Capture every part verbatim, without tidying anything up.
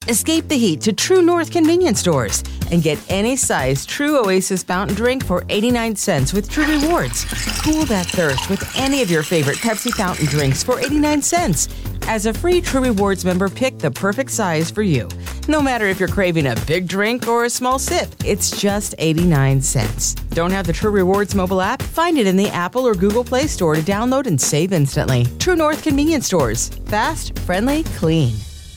Escape the heat to True North convenience stores and get any size True Oasis fountain drink for eighty-nine cents with True Rewards. Cool that thirst with any of your favorite Pepsi fountain drinks for eighty-nine cents. As a free True Rewards member, pick the perfect size for you. No matter if you're craving a big drink or a small sip, it's just eighty-nine cents. Don't have the True Rewards mobile app? Find it in the Apple or Google Play Store to download and save instantly. True North convenience stores. Fast, friendly, clean.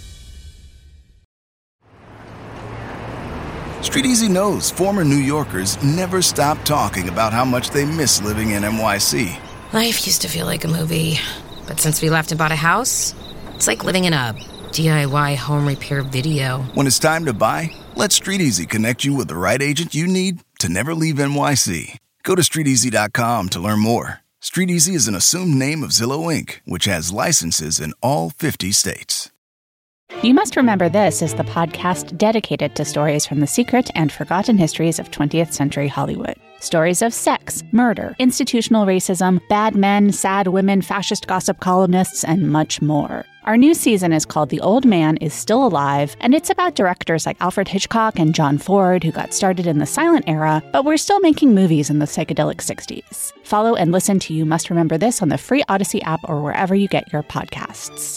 Street Easy knows former New Yorkers never stop talking about how much they miss living in N Y C. Life used to feel like a movie, but since we left and bought a house, it's like living in a D I Y home repair video. When it's time to buy, let Street Easy connect you with the right agent you need to never leave N Y C. Go to street easy dot com to learn more. Street Easy is an assumed name of Zillow Incorporated, which has licenses in all fifty states. You Must Remember This is the podcast dedicated to stories from the secret and forgotten histories of twentieth century Hollywood. Stories of sex, murder, institutional racism, bad men, sad women, fascist gossip columnists, and much more. Our new season is called The Old Man is Still Alive, and it's about directors like Alfred Hitchcock and John Ford who got started in the silent era, but were still making movies in the psychedelic sixties. Follow and listen to You Must Remember This on the free Odyssey app or wherever you get your podcasts.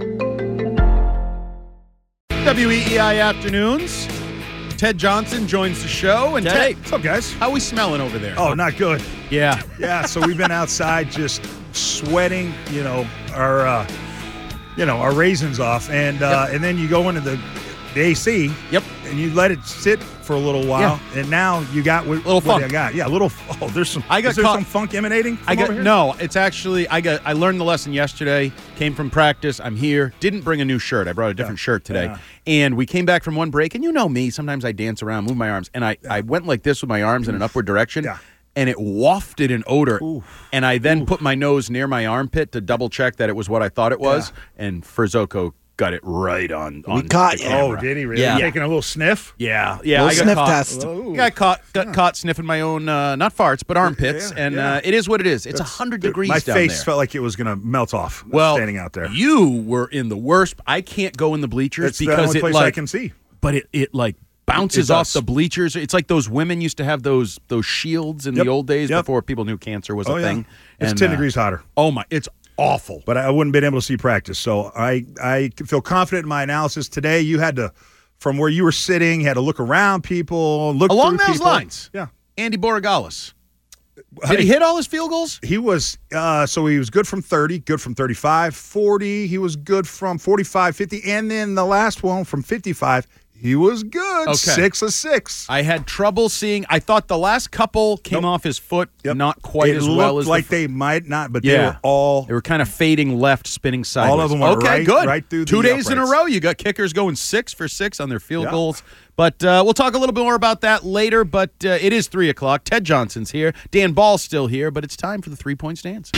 W E E I Afternoons. Ted Johnson joins the show. And Ted, what's up, guys? How we smelling over there? Oh, not good. Yeah. Yeah, so we've been outside just sweating, you know, our, uh, you know, our raisins off. And uh, Yep. and then you go into the, the A C. Yep. And you let it sit for a little while. Yeah. And now you got what, Little what funk. I got. Yeah, a little. Oh, there's some. I got is there caught- some funk emanating from I got over here? no. It's actually I got. I learned the lesson yesterday. Came from practice. I'm here. Didn't bring a new shirt. I brought a different Yeah. shirt today. Yeah. And we came back from one break. And you know me. Sometimes I dance around, move my arms, and I I went like this with my arms in an upward direction. Yeah. And it wafted an odor. Ooh. And I then put my nose near my armpit to double check that it was what I thought it was. And Furzoco got it right on. on We caught the you. camera. Oh, did he really? Yeah. Taking a little sniff? Yeah, yeah. Little I got sniff caught. test. Ooh. Got caught, got caught sniffing my own, uh, not farts, but armpits, Yeah, and yeah. Uh, it is what it is. It's a That's- hundred dude, degrees My down face there. felt like it was going to melt off well, standing out there. You were in the worst. I can't go in the bleachers It's the because only it place like, I can see. but it it like bounces It off does. the bleachers. It's like those women used to have those those shields in Yep. the old days Yep. before people knew cancer was Oh, a yeah. thing. It's And, ten uh, degrees hotter. Oh my, it's awful. But I wouldn't been able to see practice. So I, I feel confident in my analysis today. You had to, from where you were sitting, had to look around people, look Along through those people. lines, Yeah. Andy Borregales. Did he hit all his field goals? He was, uh, so he was good from thirty, good from thirty-five, forty. He was good from forty-five, fifty. And then the last one from fifty-five, he was good. Okay. Six of six. I had trouble seeing. I thought the last couple came Nope. off his foot Yep. not quite it as looked well as like the, they might not, but they Yeah. were all. They were kind of fading left, spinning sideways. All of them went okay, right- good. right through Two the days in a uprights. row, you got kickers going six for six on their field Yeah. goals. But uh, we'll talk a little bit more about that later. But uh, it is three o'clock. Ted Johnson's here. Dan Ball's still here. But it's time for the three-point stance.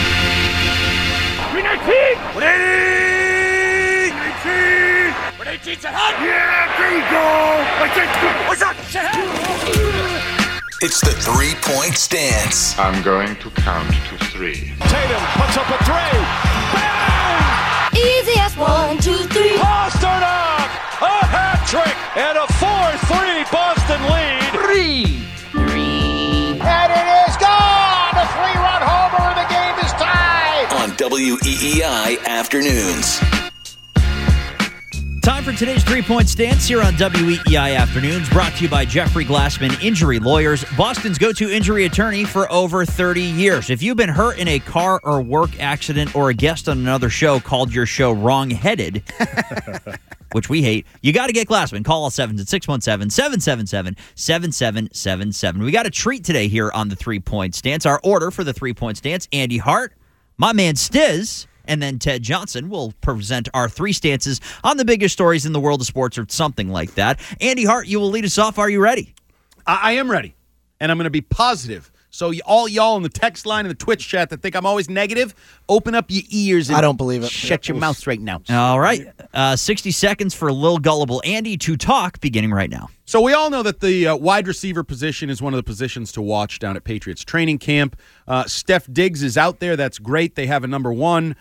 It's the three-point stance. I'm going to count to three. Tatum puts up a three. Bang! Easy as one, two, three. Pasternak! A hat trick and a four three Boston lead. Three. Three. And it is gone! A three-run homer and the game is tied. On W E E I Afternoons. Time for today's three-point stance here on W E E I Afternoons, brought to you by Jeffrey Glassman Injury Lawyers, Boston's go-to injury attorney for over thirty years. If you've been hurt in a car or work accident, or a guest on another show called your show wrong-headed, which we hate, you got to get Glassman. Call us at six one seven, seven seven seven, seven seven seven seven. We got a treat today here on the three-point stance. Our order for the three-point stance: Andy Hart, my man Stiz, and then Ted Johnson will present our three stances on the biggest stories in the world of sports or something like that. Andy Hart, you will lead us off. Are you ready? I, I am ready, and I'm going to be positive. So y- all y'all in the text line and the Twitch chat that think I'm always negative, open up your ears and I don't believe it. shut your mouth right now. All right. Uh, sixty seconds for Lil Gullible Andy to talk, beginning right now. So we all know that the uh, wide receiver position is one of the positions to watch down at Patriots training camp. Uh, Steph Diggs is out there. That's great. They have a number one.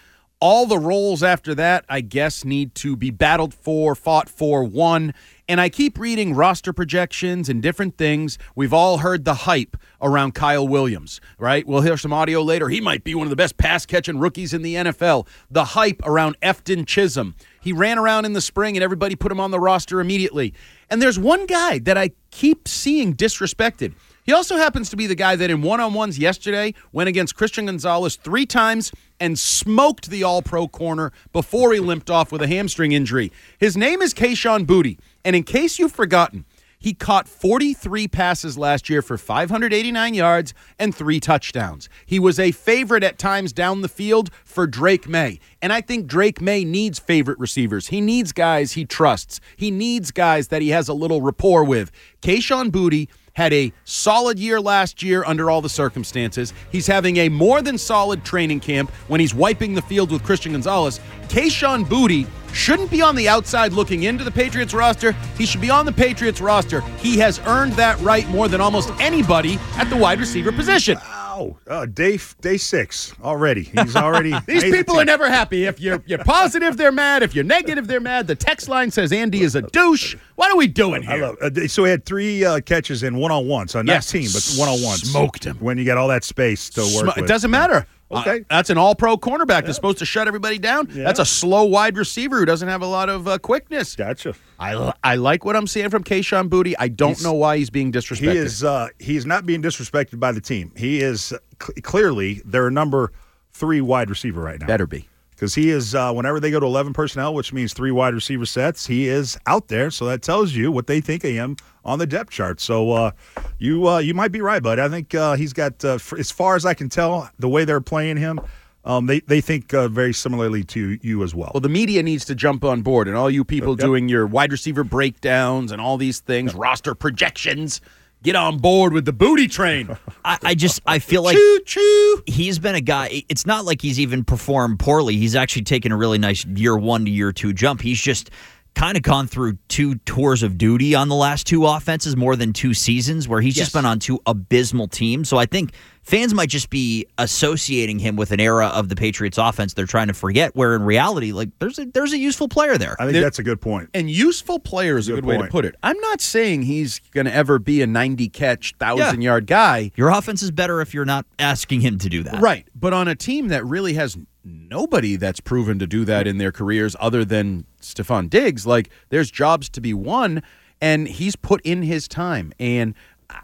All the roles after that, I guess, need to be battled for, fought for, won. And I keep reading roster projections and different things. We've all heard the hype around Kyle Williams, right? We'll hear some audio later. He might be one of the best pass-catching rookies in the N F L. The hype around Efton Chisholm. He ran around in the spring, and everybody put him on the roster immediately. And there's one guy that I keep seeing disrespected. He also happens to be the guy that in one-on-ones yesterday went against Christian Gonzalez three times and smoked the all-pro corner before he limped off with a hamstring injury. His name is Kayshon Boutte, and in case you've forgotten, he caught forty-three passes last year for five hundred eighty-nine yards and three touchdowns. He was a favorite at times down the field for Drake May, and I think Drake May needs favorite receivers. He needs guys he trusts. He needs guys that he has a little rapport with. Kayshon Boutte had a solid year last year under all the circumstances. He's having a more than solid training camp when he's wiping the field with Christian Gonzalez. Kayshon Boutte shouldn't be on the outside looking into the Patriots roster. He should be on the Patriots roster. He has earned that right more than almost anybody at the wide receiver position. Wow. Uh, day day six already. He's already. These people are never happy. If you're you're positive, they're mad. If you're negative, they're mad. The text line says Andy is a douche. What are we doing here? I love, uh, so he had three uh, catches in one-on-ones. So not yes. team, but one-on-ones. Smoked him. When you got all that space to work Sm- with. It doesn't matter. Okay. Uh, that's an all-pro cornerback yeah. that's supposed to shut everybody down. Yeah. That's a slow wide receiver who doesn't have a lot of uh, quickness. Gotcha. I, I like what I'm seeing from Kayshon Boutte. I don't he's, know why he's being disrespected. He is. Uh, he's not being disrespected by the team. He is cl- clearly their number three wide receiver right now. Better be. Because he is, uh, whenever they go to eleven personnel, which means three wide receiver sets, he is out there. So that tells you what they think of him on the depth chart. So uh, you uh, you might be right, bud. I think uh, he's got, uh, for, as far as I can tell, the way they're playing him, um, they, they think uh, very similarly to you as well. Well, the media needs to jump on board, and all you people yep. doing your wide receiver breakdowns and all these things, yep. roster projections, get on board with the Boutte train. I, I just, I feel like choo, choo. He's been a guy, it's not like he's even performed poorly. He's actually taken a really nice year one to year two jump. He's just kind of gone through two tours of duty on the last two offenses, more than two seasons, where he's yes. just been on two abysmal teams. So I think fans might just be associating him with an era of the Patriots offense they're trying to forget, where in reality, like there's a there's a useful player there. I think there, that's a good point. And useful player is a good, good way to put it. I'm not saying he's going to ever be a ninety-catch, one thousand-yard yeah. guy. Your offense is better if you're not asking him to do that. Right. But on a team that really has nobody that's proven to do that in their careers other than Stephon Diggs, like there's jobs to be won, and he's put in his time. And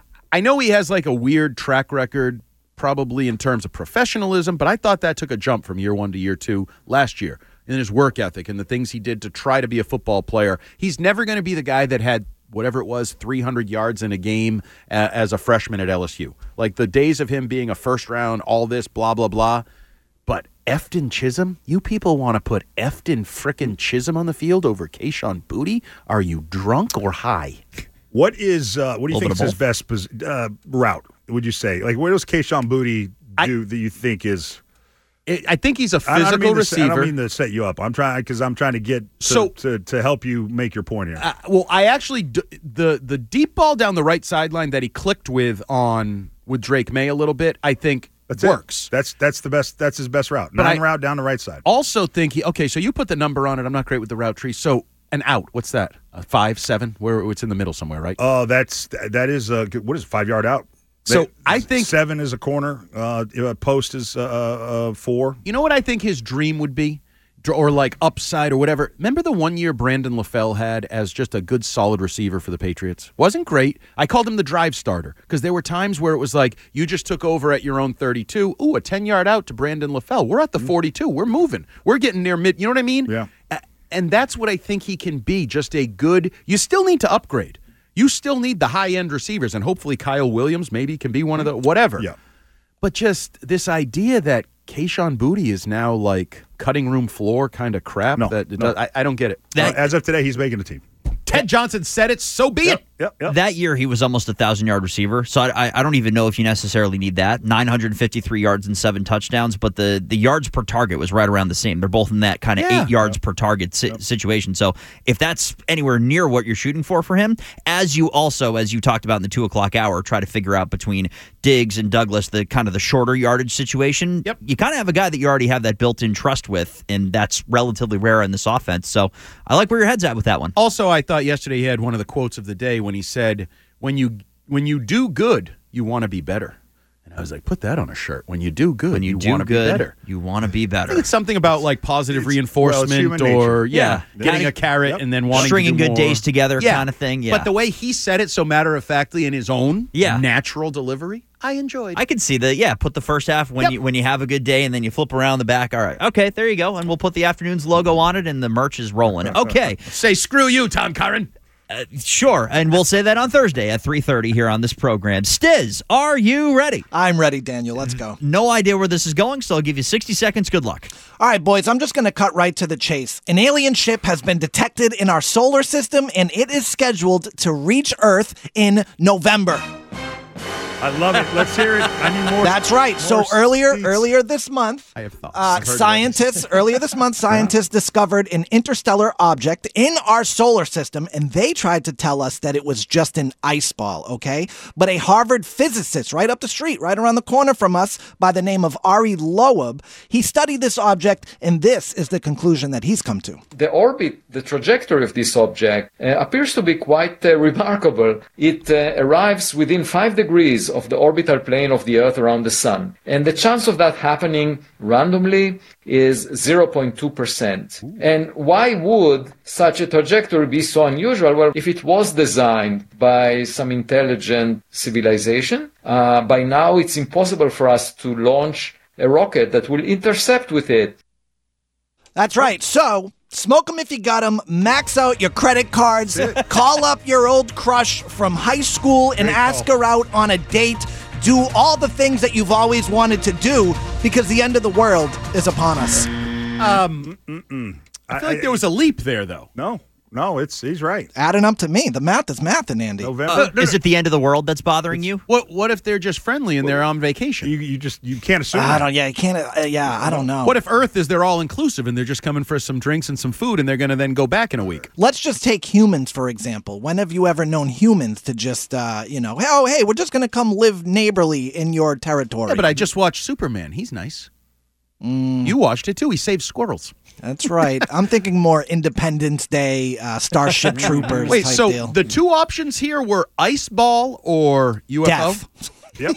I know he has like a weird track record probably in terms of professionalism, but I thought that took a jump from year one to year two last year in his work ethic and the things he did to try to be a football player. He's never going to be the guy that had whatever it was, three hundred yards in a game uh, as a freshman at L S U. Like the days of him being a first round, all this, blah, blah, blah. But Efton Chisholm? You people want to put Efton frickin' Chisholm on the field over Kayshon Boutte? Are you drunk or high? What is uh, what do you think is his best uh, route, would you say? Like, what does Kayshon Boutte do I, that you think is... It, I think he's a physical I receiver. To, I don't mean to set you up. I'm trying because I'm trying to get to, so, to, to help you make your point here. Uh, well, I actually... The, the deep ball down the right sideline that he clicked with on with Drake May a little bit, I think... That's works. It. That's that's the best. That's his best route. But Nine I route down the right side. Also think he. Okay, so you put the number on it. I'm not great with the route tree. So an out. What's that? A five, seven? Where it's in the middle somewhere, right? Oh, uh, that's that is a what is it, five yard out. So that, I think seven is a corner. Uh, post is uh, uh, four. You know what I think his dream would be, or like upside or whatever. Remember the one year Brandon LaFell had as just a good, solid receiver for the Patriots? Wasn't great. I called him the drive starter because there were times where it was like you just took over at your own thirty-two. Ooh, a ten-yard out to Brandon LaFell. We're at the forty-two. We're moving. We're getting near mid. You know what I mean? Yeah. And that's what I think he can be, just a good – you still need to upgrade. You still need the high-end receivers, and hopefully Kyle Williams maybe can be one of the – whatever. Yeah. But just this idea that Kayshon Boutte is now like cutting room floor kind of crap. No, that no. Does, I, I don't get it. That, uh, as of today, he's making the team. Ted Johnson said it, so be yep. it. Yep, yep. That year, he was almost a thousand-yard receiver, so I, I don't even know if you necessarily need that. nine hundred fifty-three yards and seven touchdowns, but the, the yards per target was right around the same. They're both in that kind of Yeah. eight yards Yep. per target si- Yep. situation. So if that's anywhere near what you're shooting for for him, as you also, as you talked about in the two o'clock hour, try to figure out between Diggs and Douglas, the kind of the shorter yardage situation, Yep. you kind of have a guy that you already have that built-in trust with, and that's relatively rare in this offense. So I like where your head's at with that one. Also, I thought yesterday he had one of the quotes of the day when he said, when you when you do good, you want to be better. And I was like, put that on a shirt. When you do good, When you, you, do want to be good, better. you want to be I better. think it's something about like positive It's- reinforcement well, it's human or, nature. yeah, Yeah. getting Yeah. a carrot Yep. and then wanting Stringing to do good more. days together Yeah. kind of thing. Yeah. But the way he said it so matter-of-factly in his own Yeah. natural delivery, I enjoyed. I can see the yeah. Put the first half when Yep. you when you have a good day, and then you flip around the back. All right, okay, there you go, and we'll put the afternoon's logo on it, and the merch is rolling. Okay, Say screw you, Tom Curran. uh, sure, and we'll say that on Thursday at three thirty here on this program. Stiz, are you ready? I'm ready, Daniel. Let's go. No idea where this is going, so I'll give you sixty seconds. Good luck. All right, boys, I'm just going to cut right to the chase. An alien ship has been detected in our solar system, and it is scheduled to reach Earth in November. I love it. Let's hear it. I need more. That's right. So more earlier, seats. earlier this month, I have thoughts. uh, I've heard about scientists earlier this month, scientists discovered an interstellar object in our solar system, and they tried to tell us that it was just an ice ball. Okay, but a Harvard physicist, right up the street, right around the corner from us, by the name of Ari Loeb, he studied this object, and this is the conclusion that he's come to. The orbit, the trajectory of this object uh, appears to be quite uh, remarkable. It uh, arrives within five degrees of the orbital plane of the Earth around the Sun. And the chance of that happening randomly is zero point two percent. And why would such a trajectory be so unusual? Well, if it was designed by some intelligent civilization, uh, by now it's impossible for us to launch a rocket that will intercept with it. That's right. So, smoke them if you got them. Max out your credit cards. Call up your old crush from high school and Great ask call. her out on a date. Do all the things that you've always wanted to do because the end of the world is upon us. Um, Mm-mm. I feel like there was a leap there, though. No, no, it's he's right. Adding up to me. The math is mathing, Andy. November. Uh, is it the end of the world that's bothering you? What What if they're just friendly and they're on vacation? You, you just you can't assume. I that. don't, yeah, you can't, uh, yeah, I don't know. What if Earth is they're all inclusive and they're just coming for some drinks and some food and they're going to then go back in a week? Let's just take humans, for example. When have you ever known humans to just, uh, you know, oh, hey, we're just going to come live neighborly in your territory? Yeah, but I just watched Superman. He's nice. Mm. You watched it too. He saved squirrels. That's right. I'm thinking more Independence Day, uh, Starship Troopers Wait, type so deal. the two options here were ice ball or U F O? Death. Yep.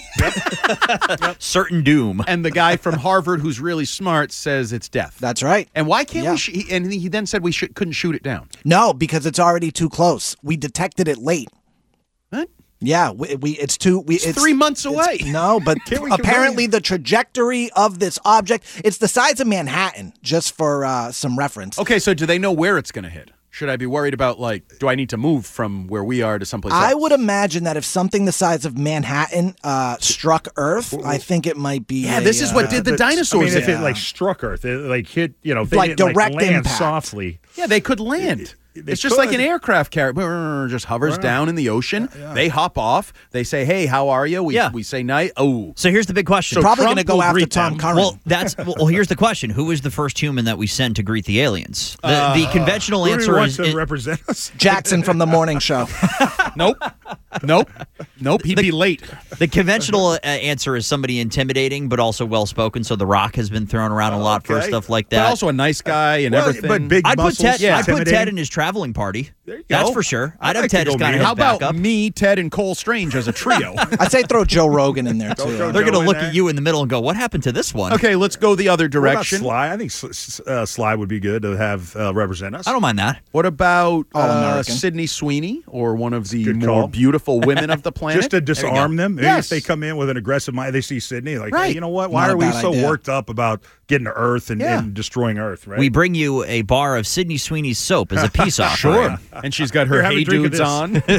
Yep. Certain doom. And the guy from Harvard who's really smart says it's death. That's right. And why can't Yeah. we? Sh- he, and he then said we should, couldn't shoot it down. No, because it's already too close. We detected it late. What? Yeah, we, we it's too. We, It's three months away. No, but Can't we apparently combine- the trajectory of this object, it's the size of Manhattan, just for uh, some reference. Okay, so do they know where it's going to hit? Should I be worried about, like, do I need to move from where we are to someplace I else? would imagine that if something the size of Manhattan uh, struck Earth, I think it might be. Yeah, a, this is what uh, did the But, didinosaurs. I mean, if in. it like struck Earth, it like hit, you know, if they Like didn't, direct like, land impact. softly. Yeah, they could land. They It's just like an could. aircraft carrier, just hovers Right. down in the ocean. They hop off. They say, "Hey, how are you?" We Yeah. we say, "Night." Oh, So here's the big question. So Probably Trump going to go will after greet Tom them. Curran. Well, that's well. Here's the question: who was the first human that we sent to greet the aliens? The, the conventional Who do answer we want is to it- represent us? Jackson from the morning show. nope, nope, nope. He'd be late. the conventional uh, answer is somebody intimidating, but also well spoken. So The Rock has been thrown around a lot for Okay. stuff like But that. also a nice guy and Well, everything. but big I'd put muscles. Ted. I'd put Ted intimidating. in his traveling party. There you That's go. for sure. I'd, I'd have like to Ted as go kind meet of How his about backup. me, Ted, and Cole Strange as a trio? I'd say throw Joe Rogan in there, too. Joe- They're going to in look there. at you in the middle and go, "What happened to this one?" Okay, let's go the other What about direction. Sly? I think S- S- uh, Sly would be good to have uh, represent us. I don't mind that. What about uh, All-American. Sydney Sweeney or one of the Good more call. beautiful women of the planet? Just to disarm them. Maybe Yes. if they come in with an aggressive mind, they see Sydney, like, Right. hey, you know what? Why Not a are we bad so idea. worked up about getting to Earth and, Yeah. and destroying Earth, right? We bring you a bar of Sydney Sweeney's soap as a peace offering. Sure. And she's got her Here, have a Hey drink of Dudes this.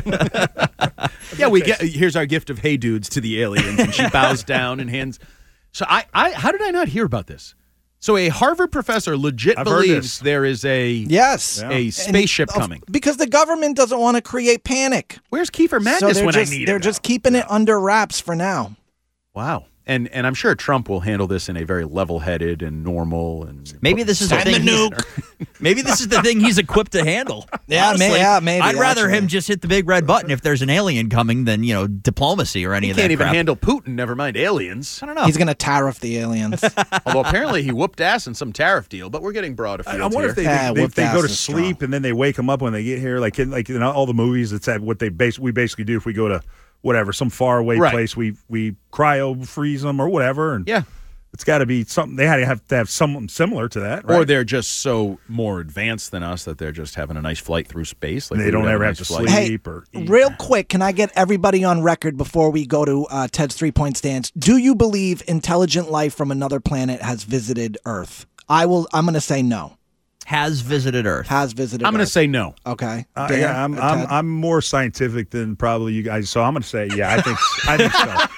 on. yeah, we get here's our gift of Hey Dudes to the aliens, and she bows down and hands. So I, I, how did I not hear about this? So a Harvard professor legit I've heard believes this. there is a Yes. a spaceship And, uh, coming. Because the government doesn't want to create panic. Where's Kiefer So Madness they're when just, I need They're him? just keeping it under wraps for now. Wow. And and I'm sure Trump will handle this in a very level-headed and normal and Maybe this is the thing. he's- Maybe this is the thing he's equipped to handle. Yeah, Honestly, may- yeah, maybe, I'd rather actually. him just hit the big red button if there's an alien coming than you know diplomacy or any he of that. can't even crap. handle Putin. Never mind aliens. I don't know. He's going to tariff the aliens. Although apparently he whooped ass in some tariff deal, but we're getting broad I, afield I wonder here. if they, Yeah, they, whooped they ass go to is sleep strong. and then they wake them up when they get here, like in, like in all the movies. It's what they base we basically do if we go to whatever some faraway Right. place. We we cryo freeze them or whatever, and yeah. it's got to be something. They had to have to have something similar to that, right? Or they're just so more advanced than us that they're just having a nice flight through space. Like They we don't would ever a have nice to flight. sleep. Hey, or eat. real quick, can I get everybody on record before we go to uh, Ted's three-point stance? Do you believe intelligent life from another planet has visited Earth? I will. I'm going to say no. Has visited Earth. Has visited. I'm going to Earth. say no. Okay. Uh, Dan, yeah, I'm or I'm Ted? I'm more scientific than probably you guys, so I'm going to say yeah. I think I think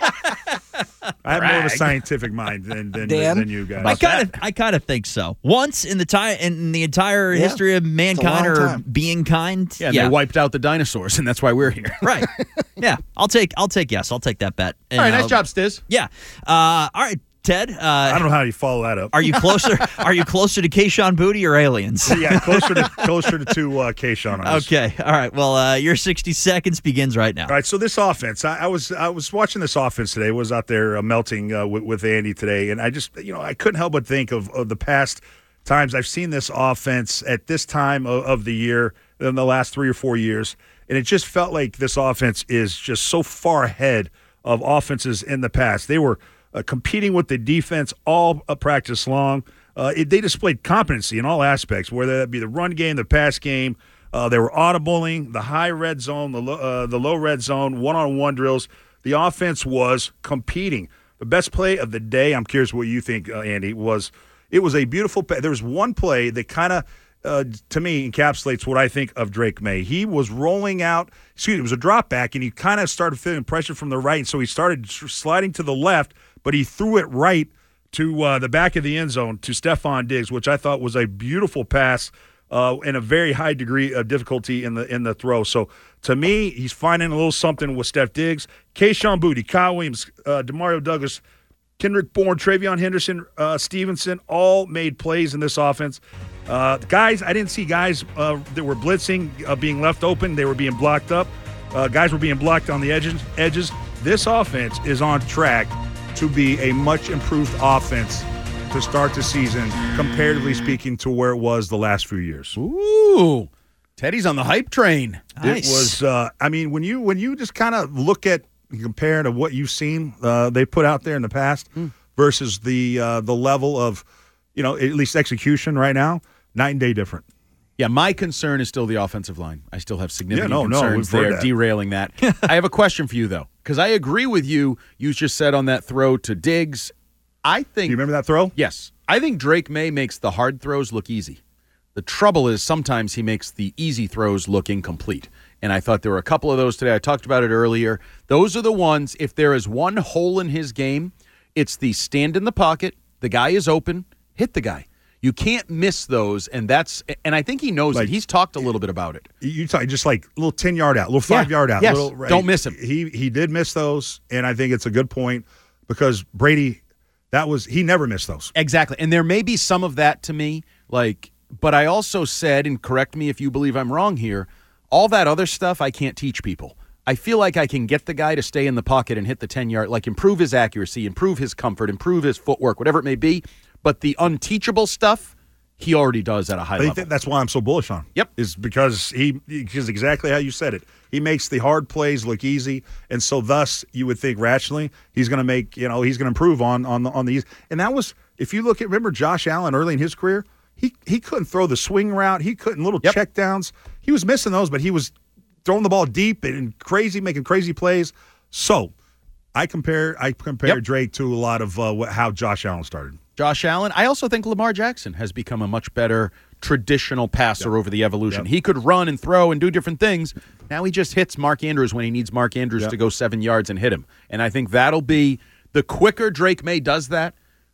so. I have more of a Brag. scientific mind than than, Dan? than you guys. I kind of, I kind of think so. Once in the time, in the entire Yeah. history of mankind long or time. being kind, Yeah, and they wiped out the dinosaurs, and that's why we're here. right. Yeah, I'll take, I'll take yes, I'll take that bet. And, All right, nice uh, job, Stiz. Yeah. Uh, all right, Ted. Uh, I don't know how you follow that up. Are you closer? Are you closer to Keyshawn Booty or aliens? yeah, closer to closer to, to uh, Keyshawn on this. Okay. All right. Well, uh, your sixty seconds begins right now. All right, so this offense, I, I was I was watching this offense today. Was out there uh, melting uh, with, with Andy today, and I just you know I couldn't help but think of, of the past times I've seen this offense at this time of, of the year in the last three or four years, and it just felt like this offense is just so far ahead of offenses in the past. They were uh, competing with the defense all uh, practice long. Uh, it, they displayed competency in all aspects, whether that be the run game, the pass game. Uh, they were audibling, the high red zone, the low, uh, the low red zone, one-on-one drills. The offense was competing. The best play of the day, I'm curious what you think, uh, Andy, was it was a beautiful play. There was one play that kind of, uh, to me, encapsulates what I think of Drake May. He was rolling out, excuse me, it was a drop back, and he kind of started feeling pressure from the right, and so he started sliding to the left, but he threw it right to uh, the back of the end zone to Stephon Diggs, which I thought was a beautiful pass uh, and a very high degree of difficulty in the in the throw. So to me, he's finding a little something with Steph Diggs, Keyshawn Booty, Kyle Williams, uh, Demario Douglas, Kendrick Bourne, Travion Henderson, uh, Stevenson, all made plays in this offense. Uh, guys, I didn't see guys uh, that were blitzing uh, being left open. They were being blocked up. Uh, guys were being blocked on the edges. Edges. This offense is on track to be a much improved offense to start the season, comparatively speaking, to where it was the last few years. Ooh, Teddy's on the hype train. Nice. It was. Uh, I mean, when you when you just kind of look at compare to what you've seen uh, they put out there in the past Mm. versus the uh, the level of, you know, at least execution right now, night and day different. Yeah, my concern is still the offensive line. I still have significant Yeah, no, no, concerns we've heard there, that. derailing that. I have a question for you, though, because I agree with you. You just said on that throw to Diggs, I think. Do you remember that throw? Yes. I think Drake May makes the hard throws look easy. The trouble is sometimes he makes the easy throws look incomplete. And I thought there were a couple of those today. I talked about it earlier. Those are the ones, if there is one hole in his game, it's the stand in the pocket, the guy is open, hit the guy. You can't miss those, and that's and I think he knows Like- it. He's talked a little bit about it. You talk just like a little ten yard out, a little five Yeah, yard out. yes. Little, Don't miss him. He he did miss those, and I think it's a good point because Brady, that was he never missed those. Exactly. And there may be some of that to me, like, but I also said, and correct me if you believe I'm wrong here, all that other stuff I can't teach people. I feel like I can get the guy to stay in the pocket and hit the ten-yard, like improve his accuracy, improve his comfort, improve his footwork, whatever it may be. But the unteachable stuff, he already does at a high I think level. that, that's why I'm so bullish on. Yep. Is because he because exactly how you said it. He makes the hard plays look easy, and so thus you would think rationally he's going to make you know he's going to improve on on the, on these. And that was if you look at remember Josh Allen early in his career, he he couldn't throw the swing route. He couldn't little Yep. check downs. He was missing those, but he was throwing the ball deep and crazy, making crazy plays. So I compare I compare Yep. Drake to a lot of uh, what, how Josh Allen started. Josh Allen. I also think Lamar Jackson has become a much better traditional passer Yep. over the evolution. Yep. He could run and throw and do different things. Now he just hits Mark Andrews when he needs Mark Andrews Yep. to go seven yards and hit him. And I think that'll be the quicker Drake May does that,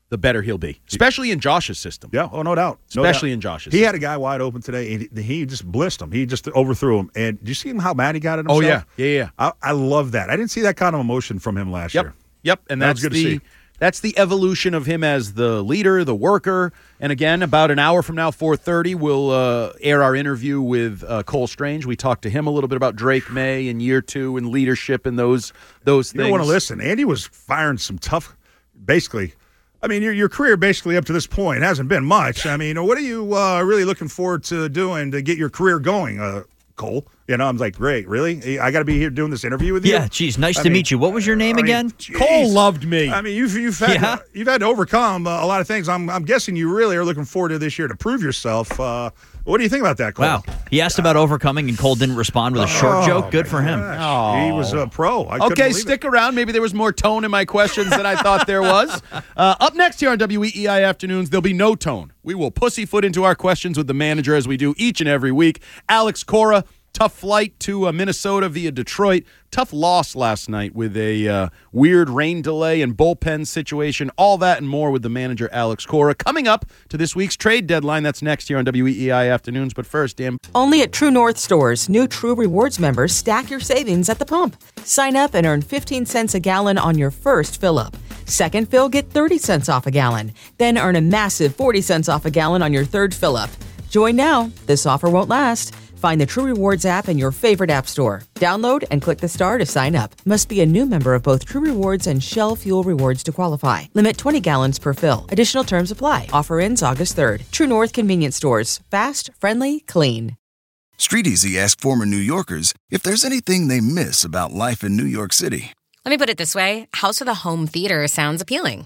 the better he'll be, especially in Josh's system. Yeah, oh, no doubt. No especially doubt. in Josh's He system. had a guy wide open today, and he, he just blissed him. He just overthrew him. And did you see him how mad he got at himself? Oh, yeah. Yeah, yeah. I, I love that. I didn't see that kind of emotion from him last Yep. year. Yep, and That that's was good to the see. that's the evolution of him as the leader, the worker. And again, about an hour from now, four thirty, we'll uh, air our interview with uh, Cole Strange. We talked to him a little bit about Drake May and year two and leadership and those those You things. don't want to listen. Andy was firing some tough, basically. I mean, your your career basically up to this point hasn't been much. I mean, what are you uh, really looking forward to doing to get your career going, uh, Cole? You know, I'm like, great, really? I got to be here doing this interview with you? Yeah, geez, nice I to mean, mean, meet you. What was your name I mean, again? geez. Cole loved me. I mean, you've you've had Yeah. to, you've had to overcome uh, a lot of things. I'm I'm guessing you really are looking forward to this year to prove yourself. Uh, what do you think about that, Cole? Wow. He asked about overcoming, and Cole didn't respond with a short Oh, joke. Good my for him. gosh. He was a pro. I couldn't Okay, believe stick it. around. Maybe there was more tone in my questions than I thought there was. Uh, up next here on W E E I Afternoons, there'll be no tone. We will pussyfoot into our questions with the manager as we do each and every week. Alex Cora, tough flight to uh, Minnesota via Detroit. Tough loss last night with a uh, weird rain delay and bullpen situation. All that and more with the manager, Alex Cora. Coming up to this week's trade deadline. That's next here on W E E I Afternoons. But first, Dan. Only at True North stores, new True Rewards members stack your savings at the pump. Sign up and earn fifteen cents a gallon on your first fill-up. Second fill, get thirty cents off a gallon. Then earn a massive forty cents off a gallon on your third fill-up. Join now. This offer won't last. Find the True Rewards app in your favorite app store. Download and click the star to sign up. Must be a new member of both True Rewards and Shell Fuel Rewards to qualify. Limit twenty gallons per fill. Additional terms apply. Offer ends August third. True North Convenience Stores. Fast, friendly, clean. Street Easy asked former New Yorkers if there's anything they miss about life in New York City. Let me put it this way. House with a home theater sounds appealing.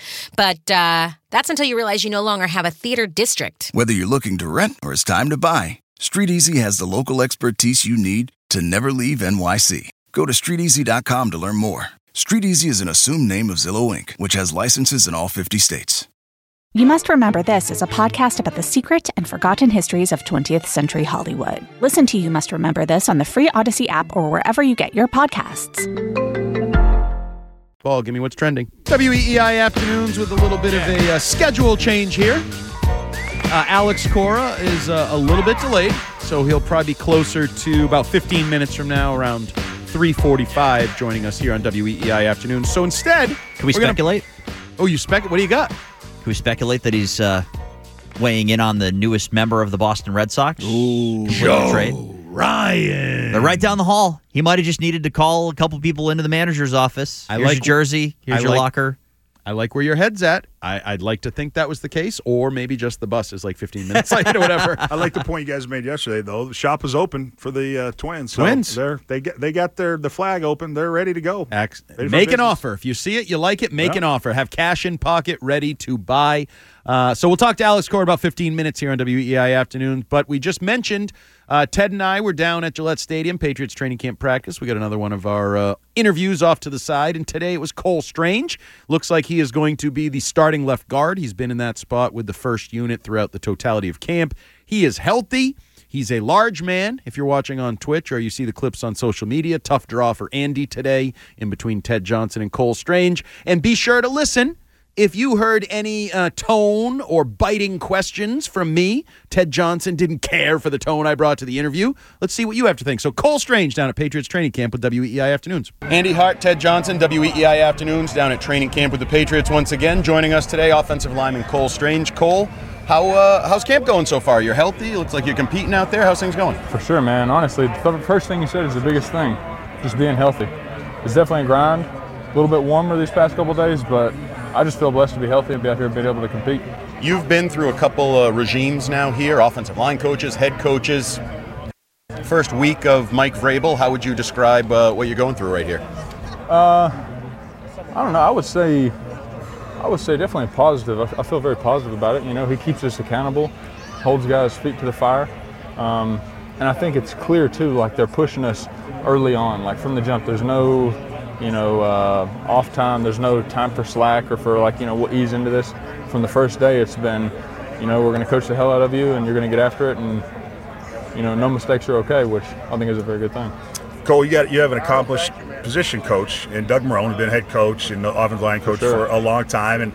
But uh, that's until you realize you no longer have a theater district. Whether you're looking to rent or it's time to buy, Street Easy has the local expertise you need to never leave N Y C. Go to street easy dot com to learn more. Street Easy is an assumed name of Zillow Incorporated, which has licenses in all fifty states. You Must Remember This is a podcast about the secret and forgotten histories of twentieth century Hollywood. Listen to You Must Remember This on the free Odyssey app or wherever you get your podcasts. Ball, give me what's trending. W E E I Afternoons with a little bit of a uh, schedule change here. Uh, Alex Cora is uh, a little bit delayed, so he'll probably be closer to about fifteen minutes from now, around three forty-five, joining us here on W E E I Afternoons. So instead... Can we speculate? Gonna... Oh, you spec? What do you got? Can we speculate that he's uh, weighing in on the newest member of the Boston Red Sox? Ooh, Joe trade? Ryan. They're right down the hall. He might have just needed to call a couple people into the manager's office. I Here's like your jersey. Here's I your like- locker. I like where your head's at. I, I'd like to think that was the case, or maybe just the bus is like fifteen minutes late or whatever. I like the point you guys made yesterday, though. The shop is open for the uh, Twins. So Twins. They're, they get they got their the flag open. They're ready to go. Ax- Ready for make an business. offer. If you see it, you like it, make Yeah. an offer. Have cash in pocket ready to buy. Uh, so we'll talk to Alex Cora about fifteen minutes here on W E I Afternoon. But we just mentioned uh, Ted and I were down at Gillette Stadium, Patriots training camp practice. We got another one of our uh, interviews off to the side. And today it was Cole Strange. Looks like he is going to be the starting left guard. He's been in that spot with the first unit throughout the totality of camp. He is healthy. He's a large man. If you're watching on Twitch or you see the clips on social media, tough draw for Andy today in between Ted Johnson and Cole Strange. And be sure to listen. If you heard any uh, tone or biting questions from me, Ted Johnson didn't care for the tone I brought to the interview. Let's see what you have to think. So Cole Strange down at Patriots training camp with W E E I Afternoons. Andy Hart, Ted Johnson, W E E I Afternoons down at training camp with the Patriots once again. Joining us today, offensive lineman Cole Strange. Cole, how uh, how's camp going so far? You're healthy. It looks like you're competing out there. How's things going? For sure, man. Honestly, the first thing you said is the biggest thing, just being healthy. It's definitely a grind. A little bit warmer these past couple days, but I just feel blessed to be healthy and be out here and be able to compete. You've been through a couple uh, regimes now here, offensive line coaches, head coaches. First week of Mike Vrabel, how would you describe uh, what you're going through right here? Uh, I don't know. I would say, I would say definitely positive. I, I feel very positive about it. You know, he keeps us accountable, holds guys' feet to the fire, um, and I think it's clear too. Like they're pushing us early on, like from the jump. There's no, you know, uh, off time. There's no time for slack or for like, you know, we'll ease into this. From the first day, it's been, you know, we're going to coach the hell out of you and you're going to get after it, and, you know, no mistakes are okay, which I think is a very good thing. Cole, you got you have an accomplished position coach, and Doug Marrone has been head coach and the offensive line coach Sure. for a long time, and kind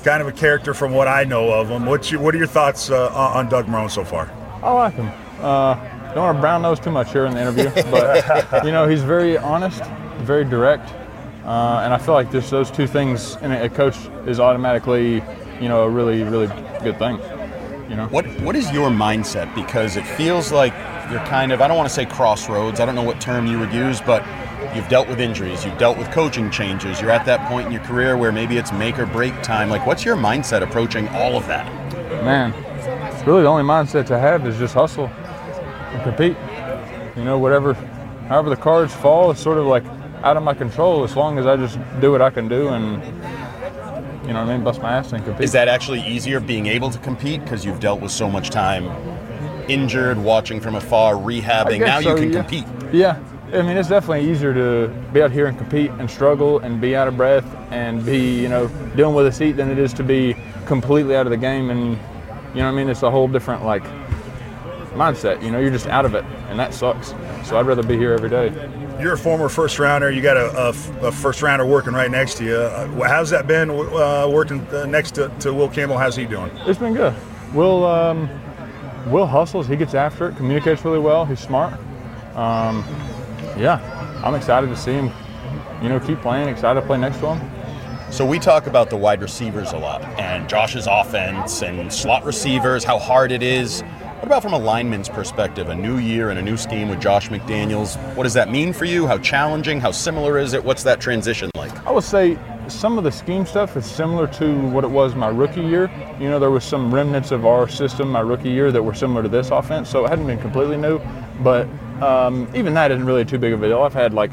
kind of a character from what I know of him. What's your, what are your thoughts uh, on Doug Marrone so far? I like him. Uh, don't want to brown nose too much here in the interview, but you know, he's very honest, very direct, uh, and I feel like just those two things in a, a coach is automatically, you know, a really, really good thing. You know, what what is your mindset? Because it feels like you're kind of, I don't want to say crossroads. I don't know what term you would use, but you've dealt with injuries, you've dealt with coaching changes. You're at that point in your career where maybe it's make or break time. Like, what's your mindset approaching all of that? Man, really the only mindset to have is just hustle and compete. You know, whatever, however the cards fall, it's sort of like out of my control as long as I just do what I can do and, you know what I mean, bust my ass and compete. Is that actually easier, being able to compete, because you've dealt with so much time injured, watching from afar, rehabbing? Now so, you can yeah. compete. Yeah. I mean, it's definitely easier to be out here and compete and struggle and be out of breath and be, you know, dealing with a seat than it is to be completely out of the game. And, you know what I mean? It's a whole different, like, mindset. You know, you're just out of it, and that sucks. So I'd rather be here every day. You're a former first rounder. You got a, a, a first rounder working right next to you. Uh, how's that been uh, working uh, next to, to Will Campbell? How's he doing? It's been good. Will, um, Will hustles. He gets after it, communicates really well. He's smart. Um, Yeah, I'm excited to see him, you know, keep playing, excited to play next to him. So we talk about the wide receivers a lot, and Josh's offense and slot receivers, how hard it is. What about from a lineman's perspective, a new year and a new scheme with Josh McDaniels? What does that mean for you? How challenging? How similar is it? What's that transition like? I would say some of the scheme stuff is similar to what it was my rookie year. You know, there was some remnants of our system my rookie year that were similar to this offense, so it hadn't been completely new, but Um, even that isn't really too big of a deal. I've had like,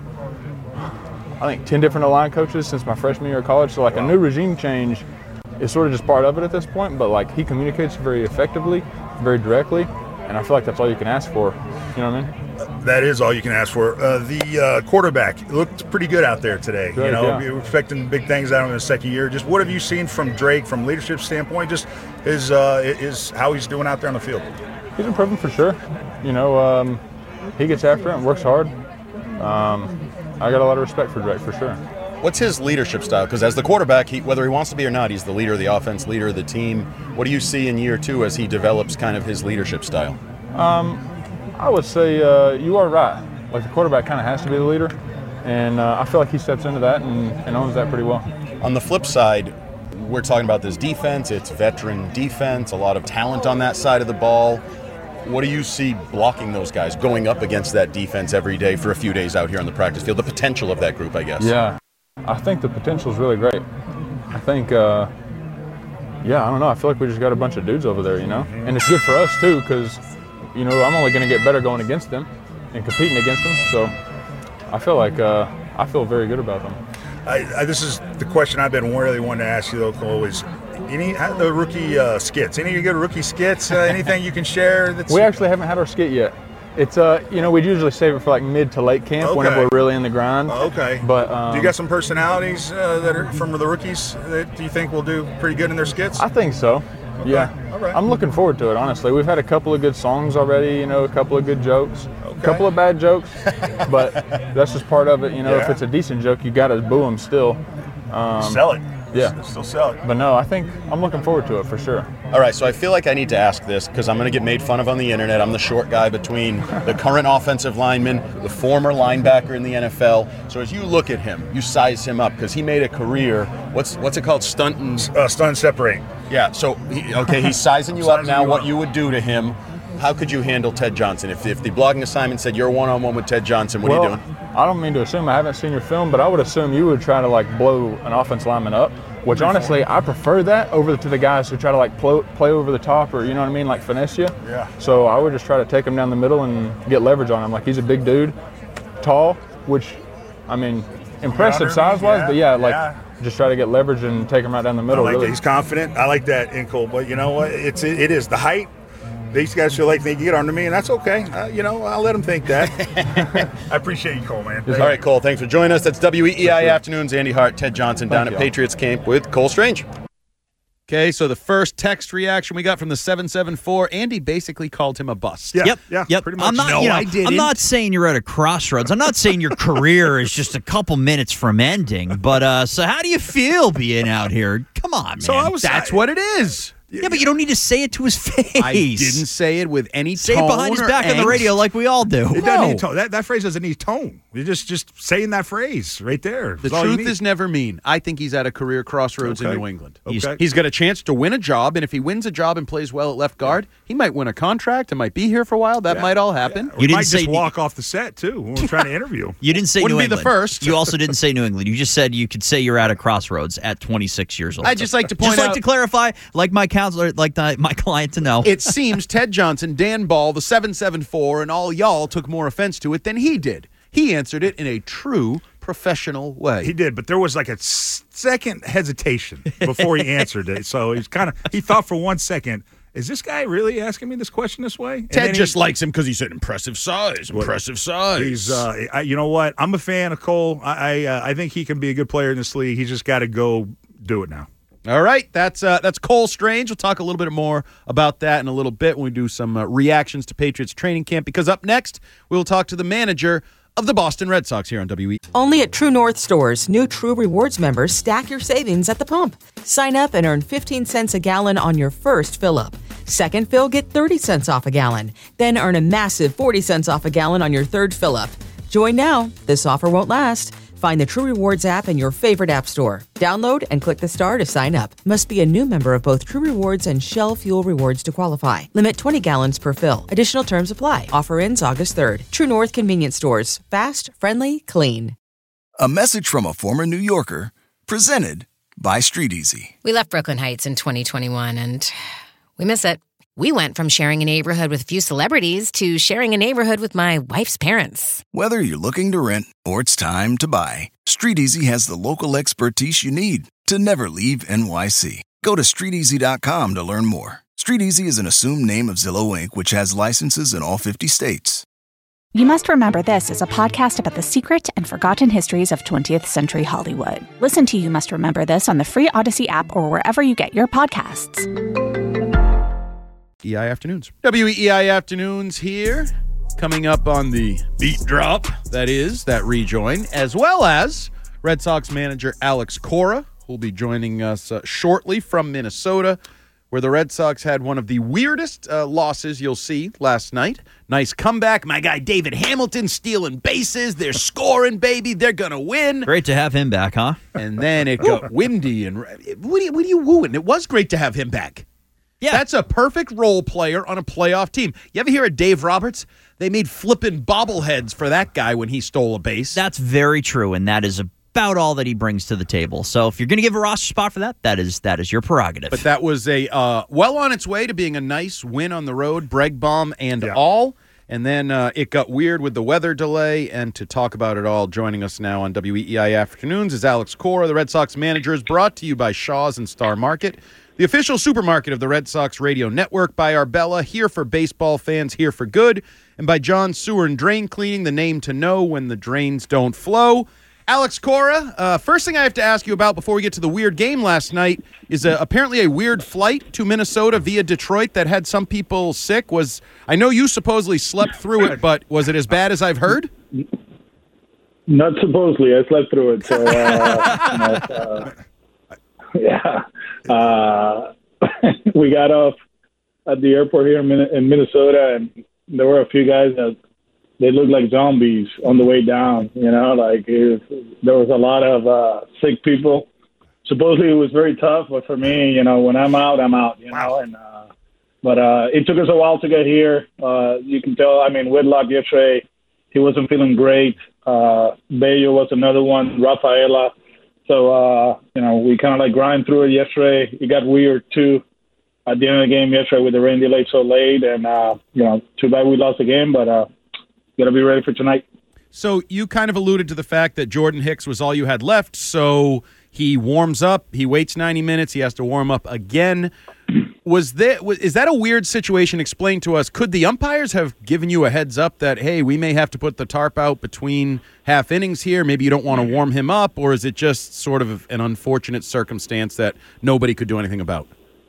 I think ten different O-line coaches since my freshman year of college. So like a new regime change is sort of just part of it at this point. But like he communicates very effectively, very directly, and I feel like that's all you can ask for. You know what I mean? That is all you can ask for. Uh, the uh, quarterback looked pretty good out there today. Good, you know, yeah. we were expecting big things out of him in the second year. Just what have you seen from Drake from leadership standpoint? Just his, uh, his how he's doing out there on the field. He's improving for sure. You know. Um, He gets after it and works hard. Um, I got a lot of respect for Drake, for sure. What's his leadership style? Because as the quarterback, he, whether he wants to be or not, he's the leader of the offense, leader of the team. What do you see in year two as he develops kind of his leadership style? Um, I would say uh, you are right. Like the quarterback kind of has to be the leader, and uh, I feel like he steps into that and, and owns that pretty well. On the flip side, we're talking about this defense. It's veteran defense, a lot of talent on that side of the ball. What do you see blocking those guys, going up against that defense every day for a few days out here on the practice field? The potential of that group, I guess. Yeah, I think the potential is really great. I think, uh, yeah, I don't know. I feel like we just got a bunch of dudes over there, you know? And it's good for us, too, because, you know, I'm only going to get better going against them and competing against them. So I feel like uh, I feel very good about them. I, I, this is the question I've been really wanting to ask you, though, Cole, is any the rookie uh, skits? Any good rookie skits? Uh, anything you can share? That's we actually haven't had our skit yet. It's uh, you know, we usually save it for like mid to late camp okay. whenever we're really in the grind. Okay. But um, do you got some personalities uh, that are from the rookies that you think will do pretty good in their skits? I think so. Okay. Yeah. All right. I'm looking forward to it, honestly. We've had a couple of good songs already, you know, a couple of good jokes, okay. a couple of bad jokes, but that's just part of it. You know, yeah. if it's a decent joke, you got to boo them still. Um, sell it. Yeah. Still sell it. But no, I think I'm looking forward to it for sure. All right, so I feel like I need to ask this because I'm going to get made fun of on the internet. I'm the short guy between the current offensive lineman, the former linebacker in the N F L. So as you look at him, you size him up because he made a career. What's what's it called? Stunt and uh, stunt and separate. Yeah. So he, okay, he's sizing you up now. You what up. you would do to him? How could you handle Ted Johnson if if the blogging assignment said you're one on one with Ted Johnson? What well, are you doing? I don't mean to assume. I haven't seen your film, but I would assume you would try to like blow an offense lineman up. Which honestly, I prefer that over to the guys who try to like play, play over the top or, you know what I mean, like finesse you. Yeah. So I would just try to take him down the middle and get leverage on him. Like he's a big dude, tall, which, I mean, impressive size-wise, yeah, but yeah, like yeah. just try to get leverage and take him right down the middle. I like really. that. He's confident. I like that in Cole. But you know what? It's it, it is the height. These guys feel like they can get under me, and that's okay. Uh, you know, I'll let them think that. I appreciate you, Cole, man. All right, Cole, thanks for joining us. That's W E E I Afternoons. Andy Hart, Ted Johnson down Thank at you. Patriots Camp with Cole Strange. Okay, so the first text reaction we got from the seven seven four, Andy basically called him a bust. Yeah, Yep. yeah, Yep. pretty much. I'm not, No, you know, I didn't. I'm not saying you're at a crossroads. I'm not saying your career is just a couple minutes from ending. But uh, so how do you feel being out here? Come on, man. So I was. That's what it is. Yeah, but you don't need to say it to his face. I didn't say it with any say tone it behind his back angst. on the radio like we all do. It No. doesn't need tone. That, that phrase doesn't need tone. You're just just saying that phrase right there. The That's all you truth need. is never mean. I think he's at a career crossroads Okay. in New England. Okay. He's, he's got a chance to win a job, and if he wins a job and plays well at left guard, he might win a contract and might be here for a while. That Yeah. might all happen. Or You didn't might say just the- walk off the set too when we're trying to interview him. You didn't say Wouldn't New be the England. first. You also didn't say New England. You just said you could say you're at a crossroads at twenty-six years old. I just like to point just like out- to clarify, like my counselor, like the, my client to know. It seems Ted Johnson, Dan Ball, the seven seven four, and all y'all took more offense to it than he did. He answered it in a true professional way. He did, but there was like a s- second hesitation before he answered it. So he's kind of he thought for one second, is this guy really asking me this question this way? And Ted then just he- likes him because he said impressive size, impressive size. He's, uh, I, you know what? I'm a fan of Cole. I, I, uh, I think he can be a good player in this league. He's just got to go do it now. All right, that's uh, that's Cole Strange. We'll talk a little bit more about that in a little bit when we do some uh, reactions to Patriots training camp, because up next, we'll talk to the manager of the Boston Red Sox here on W E. Only at True North stores, new True Rewards members stack your savings at the pump. Sign up and earn fifteen cents a gallon on your first fill-up. Second fill, get thirty cents off a gallon. Then earn a massive forty cents off a gallon on your third fill-up. Join now. This offer won't last. Find the True Rewards app in your favorite app store. Download and click the star to sign up. Must be a new member of both True Rewards and Shell Fuel Rewards to qualify. Limit twenty gallons per fill. Additional terms apply. Offer ends August third. True North Convenience Stores. Fast, friendly, clean. A message from a former New Yorker, presented by Street Easy. We left Brooklyn Heights in twenty twenty-one, and we miss it. We went from sharing a neighborhood with a few celebrities to sharing a neighborhood with my wife's parents. Whether you're looking to rent or it's time to buy, Street Easy has the local expertise you need to never leave N Y C. Go to street easy dot com to learn more. Street Easy is an assumed name of Zillow Incorporated, which has licenses in all fifty states. You Must Remember This is a podcast about the secret and forgotten histories of twentieth century Hollywood. Listen to You Must Remember This on the free Odyssey app or wherever you get your podcasts. E I Afternoons. W E I Afternoons here, coming up on the beat drop, that is, that rejoin, as well as Red Sox manager Alex Cora, who will be joining us uh, shortly from Minnesota, where the Red Sox had one of the weirdest uh, losses you'll see last night. Nice comeback. My guy David Hamilton stealing bases. They're scoring, baby. They're going to win. Great to have him back, huh? And then it got windy. And what are you, what are you wooing? It was great to have him back. Yeah. That's a perfect role player on a playoff team. You ever hear of Dave Roberts? They made flipping bobbleheads for that guy when he stole a base. That's very true, and that is about all that he brings to the table. So if you're going to give a roster spot for that, that is that is your prerogative. But that was a uh, well on its way to being a nice win on the road, Bregbaum and Yeah. all. And then uh, it got weird with the weather delay. And to talk about it all, joining us now on W E E I Afternoons is Alex Cora. The Red Sox manager is brought to you by Shaw's and Star Market, the official supermarket of the Red Sox radio network, by Arbella, here for baseball fans, here for good, and by John Sewer and Drain Cleaning, the name to know when the drains don't flow. Alex Cora, uh, first thing I have to ask you about before we get to the weird game last night is uh, apparently a weird flight to Minnesota via Detroit that had some people sick. Was I know you supposedly slept through it, but was it as bad as I've heard? Not supposedly. I slept through it. So, uh, you know, uh, yeah. Uh, we got off at the airport here in, Min- in Minnesota, and there were a few guys that they looked like zombies on the way down. You know, like it was, there was a lot of uh, sick people. Supposedly it was very tough, but for me, you know, when I'm out, I'm out. You know, and uh, but uh, it took us a while to get here. Uh, you can tell. I mean, Whitlock yesterday, he wasn't feeling great. Uh, Bello was another one. Rafaela. So, uh, you know, we kind of like grind through it yesterday. It got weird, too, at the end of the game yesterday with the rain delay so late. And, uh, you know, too bad we lost the game, but uh, got to be ready for tonight. So you kind of alluded to the fact that Jordan Hicks was all you had left. So he warms up. He waits ninety minutes. He has to warm up again. Was there, was, is that a weird situation? Explain to us. Could the umpires have given you a heads up that, hey, we may have to put the tarp out between half innings here? Maybe you don't want to warm him up, or is it just sort of an unfortunate circumstance that nobody could do anything about?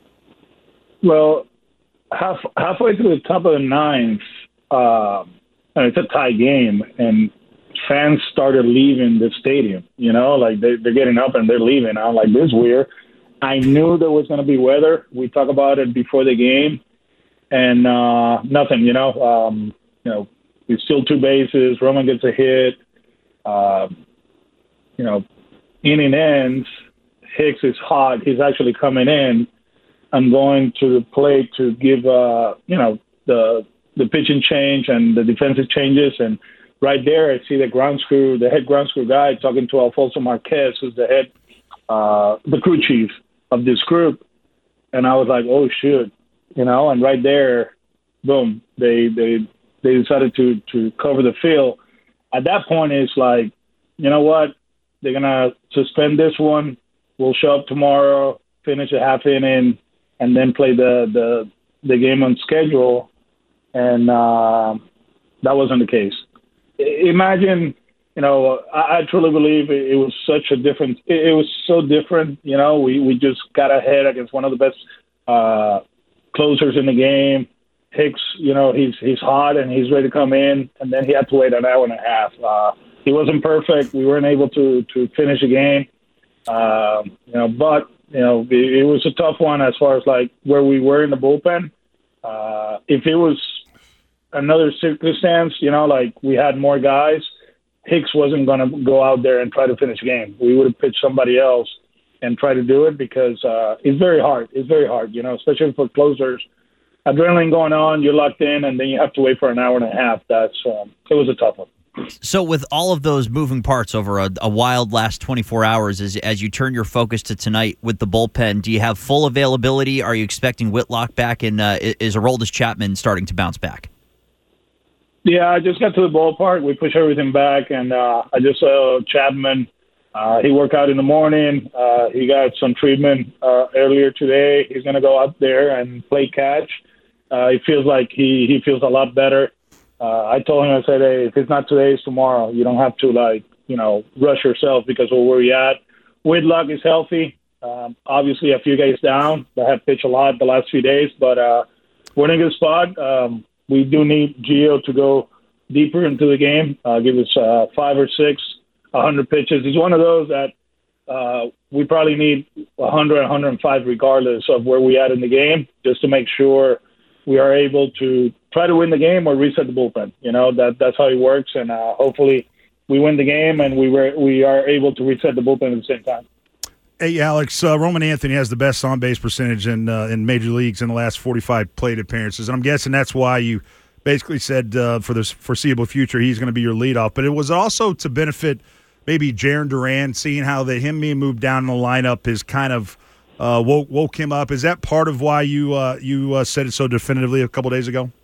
Well, half halfway through the top of the ninth, uh, and it's a tie game, and fans started leaving the stadium. You know, like they, they're getting up and they're leaving. I'm like, this is weird. I knew there was going to be weather. We talked about it before the game, and uh, nothing. You know, um, you know, we still two bases. Roman gets a hit. Uh, you know, inning ends. Hicks is hot. He's actually coming in. I'm going to the plate to give, uh, you know, the the pitching change and the defensive changes. And right there, I see the ground screw, the head ground screw guy talking to Alfonso Marquez, who's the head, uh, the crew chief of this group. And I was like, oh, shoot, you know, and right there, boom, they they they decided to, to cover the field. At that point, it's like, you know what, they're going to suspend this one. We'll show up tomorrow, finish a half inning, and then play the, the, the game on schedule. And uh, that wasn't the case. Imagine, you know, I, I truly believe it, it was such a different, it, it was so different. You know, we, we just got ahead against one of the best uh, closers in the game. Hicks, you know, he's he's hot and he's ready to come in, and then he had to wait an hour and a half. Uh, he wasn't perfect. We weren't able to, to finish the game. Um, you know, but, you know, it, it was a tough one as far as, like, where we were in the bullpen. Uh, if it was another circumstance, you know, like we had more guys, Hicks wasn't going to go out there and try to finish the game. We would have pitched somebody else and try to do it because uh, it's very hard. It's very hard, you know, especially for closers. Adrenaline going on, you're locked in, and then you have to wait for an hour and a half. That's um, it was a tough one. So with all of those moving parts over a, a wild last twenty-four hours, as, as you turn your focus to tonight with the bullpen, do you have full availability? Are you expecting Whitlock back? And uh, is Aroldis Chapman starting to bounce back? Yeah, I just got to the ballpark. We pushed everything back, and uh, I just saw Chapman. Uh, he worked out in the morning. Uh, he got some treatment uh, earlier today. He's going to go out there and play catch. Uh, it feels like he, he feels a lot better. Uh, I told him, I said, hey, if it's not today, it's tomorrow. You don't have to, like, you know, rush yourself because of where you're at. Whitlock is healthy. Um, obviously, a few guys down that have pitched a lot the last few days, but uh, we're in a good spot. Um, we do need Gio to go deeper into the game, uh, give us uh, five or six, one hundred pitches. He's one of those that uh, we probably need one hundred, one hundred five regardless of where we at in the game, just to make sure we are able to try to win the game or reset the bullpen. You know, that that's how it works, and uh, hopefully we win the game and we were we are able to reset the bullpen at the same time. Hey, Alex, uh, Roman Anthony has the best on-base percentage in uh, in major leagues in the last forty-five plate appearances, and I'm guessing that's why you basically said uh, for the foreseeable future he's going to be your leadoff. But it was also to benefit maybe Jarren Duran, seeing how that him being moved down in the lineup is kind of uh, woke woke him up. Is that part of why you uh, you uh, said it so definitively a couple days ago?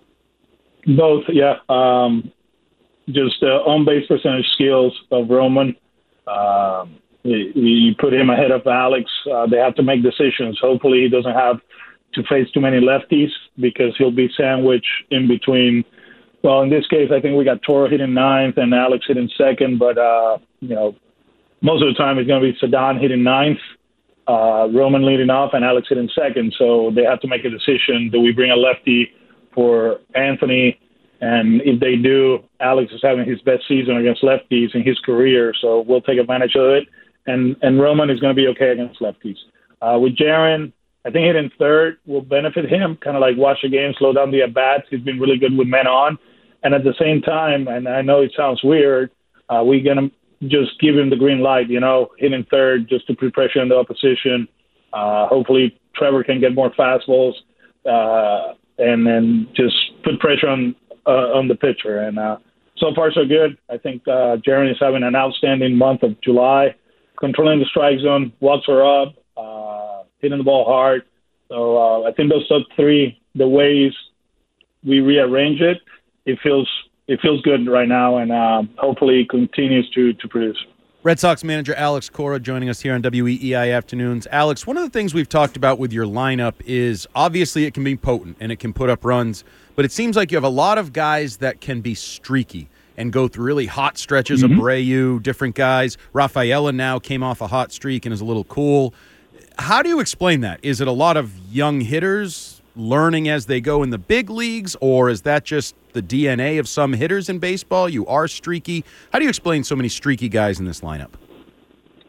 Both, yeah. Um, just uh, on-base percentage skills of Roman. Um, you, you put him ahead of Alex. Uh, they have to make decisions. Hopefully he doesn't have to face too many lefties because he'll be sandwiched in between. Well, in this case, I think we got Toro hitting ninth and Alex hitting second, but, uh, you know, most of the time it's going to be Ceddanne hitting ninth, uh, Roman leading off, and Alex hitting second. So they have to make a decision. Do we bring a lefty for Anthony? And if they do, Alex is having his best season against lefties in his career, so we'll take advantage of it. And and Roman is going to be okay against lefties. Uh, with Jarren, I think hitting third will benefit him, kind of like watch the game, slow down the at-bats. He's been really good with men on. And at the same time, and I know it sounds weird, uh, we're going to just give him the green light, you know, hitting third just to put pressure on the opposition. Uh, hopefully Trevor can get more fastballs uh, and then just put pressure on uh, on the pitcher. And uh, so far, so good. I think uh, Jarren is having an outstanding month of July, controlling the strike zone, walks are up, uh, hitting the ball hard. So uh, I think those top three, the ways we rearrange it, it feels it feels good right now, and uh, hopefully it continues to, to produce. Red Sox manager Alex Cora joining us here on W E E I Afternoons. Alex, one of the things we've talked about with your lineup is obviously it can be potent and it can put up runs, but it seems like you have a lot of guys that can be streaky and go through really hot stretches. Mm-hmm. Abreu, different guys. Rafaela now came off a hot streak and is a little cool. How do you explain that? Is it a lot of young hitters learning as they go in the big leagues, or is that just the D N A of some hitters in baseball? You are streaky. How do you explain so many streaky guys in this lineup?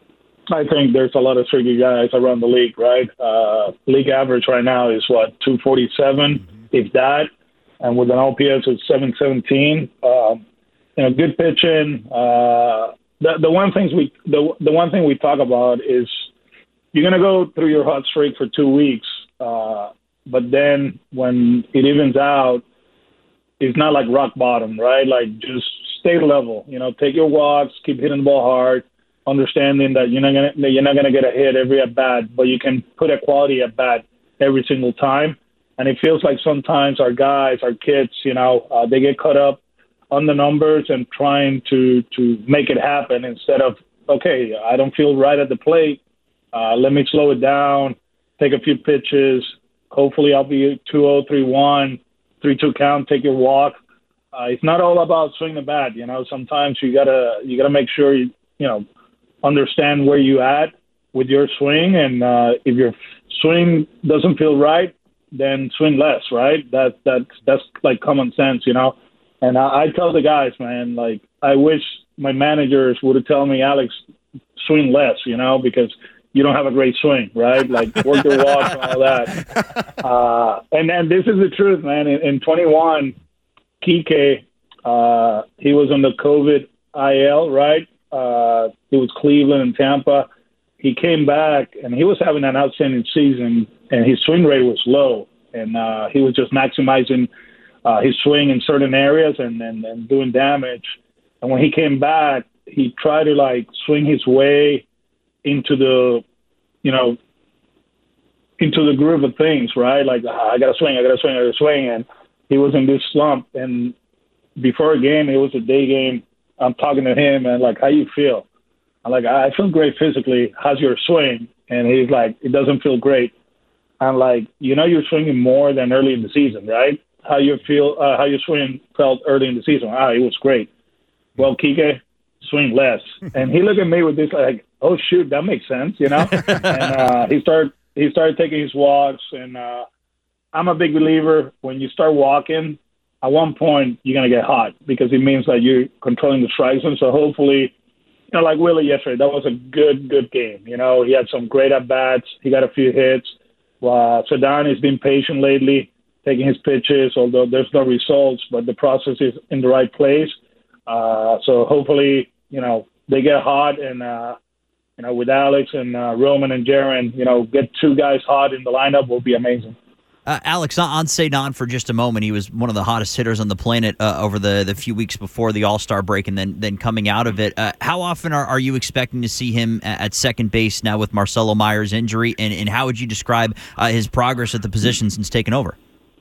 I think there's a lot of tricky guys around the league, right? Uh, league average right now is, what, two forty-seven, mm-hmm. if that, and with an O P S of seven seventeen. Um, you know, good pitching. Uh, the the one things we the the one thing we talk about is you're gonna go through your hot streak for two weeks, uh, but then when it evens out, it's not like rock bottom, right? Like just stay level. You know, take your walks, keep hitting the ball hard, understanding that you're not gonna you're not gonna get a hit every at bat, but you can put a quality at bat every single time. And it feels like sometimes our guys, our kids, you know, uh, they get caught up on the numbers and trying to to make it happen instead of, okay, I don't feel right at the plate. Uh, let me slow it down, take a few pitches. Hopefully I'll be two oh, three one, three two count, take your walk. Uh, it's not all about swing the bat. You know, sometimes you gotta you gotta make sure you you know understand where you at with your swing, and uh, if your swing doesn't feel right, then swing less. Right? That that's that's like common sense, you know. And I, I tell the guys, man, like I wish my managers would have told me, Alex, swing less, you know, because you don't have a great swing, right? Like work your walk and all that. Uh, and then this is the truth, man. In, in twenty-one, Kike, uh, he was on the COVID I L, right? Uh, it was Cleveland and Tampa. He came back, and he was having an outstanding season, and his swing rate was low. And uh, he was just maximizing uh, his swing in certain areas and, and, and doing damage. And when he came back, he tried to, like, swing his way into the, you know, into the groove of things, right? Like, ah, I got to swing, I got to swing, I got to swing. And he was in this slump. And before a game, it was a day game. I'm talking to him, and, like, how you feel? I'm like, I feel great physically. How's your swing? And he's like, it doesn't feel great. I'm like, you know, you're swinging more than early in the season, right? How you feel, uh, how your swing felt early in the season? Ah, it was great. Well, Kike, swing less. And he looked at me with this like, oh shoot, that makes sense, you know. and uh, he started he started taking his walks, and uh, I'm a big believer when you start walking. At one point, you're gonna get hot because it means that you're controlling the strike zone. So hopefully, you know, like Willie yesterday, that was a good good game. You know, he had some great at bats. He got a few hits. Uh, Ceddanne has been patient lately, taking his pitches, although there's no results, but the process is in the right place. Uh, so hopefully, you know, they get hot, and, uh, you know, with Alex and uh, Roman and Jaron, you know, get two guys hot in the lineup will be amazing. Uh, Alex, on Ceddanne for just a moment. He was one of the hottest hitters on the planet uh, over the, the few weeks before the All-Star break and then then coming out of it. Uh, how often are, are you expecting to see him at second base now with Marcelo Meyer's injury, and, and how would you describe uh, his progress at the position since taking over?